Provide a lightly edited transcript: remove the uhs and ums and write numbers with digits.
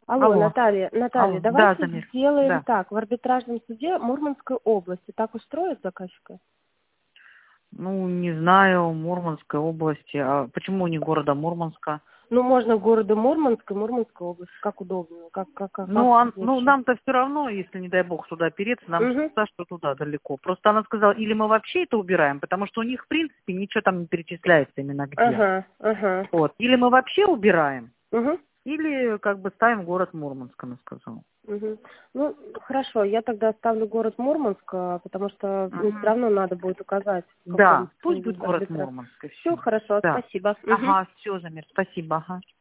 Алло, Алло. Наталья, Алло. Да, давайте Замир. сделаем Да. так. В арбитражном суде Мурманской области так устроит заказчика? Ну, не знаю, Мурманской области. А почему не города Мурманска? Ну, можно города Мурманск и Мурманской области, как удобно, как Ну, лучше. нам-то все равно, если, не дай бог, туда опереться, нам Угу. что что туда далеко. Просто она сказала, или мы вообще это убираем, потому что у них, в принципе, ничего там не перечисляется именно где. Ага, ага. Вот. Или мы вообще убираем, Угу. или как бы ставим город Мурманск, она сказала. Угу. Ну, хорошо, я тогда оставлю город Мурманск, потому что все Ага. равно надо будет указать в Да, каком пусть будет город арбитраже. Мурманск, и Все все. хорошо, Да. спасибо. Угу. Ага, все, Замир, спасибо, ага.